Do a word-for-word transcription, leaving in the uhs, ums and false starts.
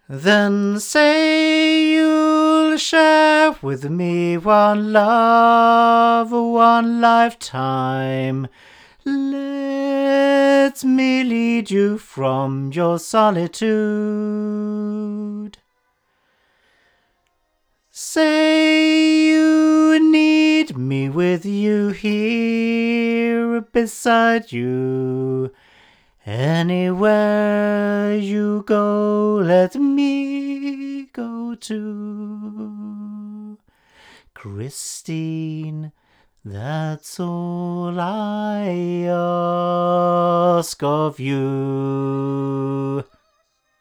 Then say you'll share with me one love, one lifetime. Let me lead you from your solitude. Say you need me with you here beside you. Anywhere you go, let me go too. Christine, that's all I ask of you.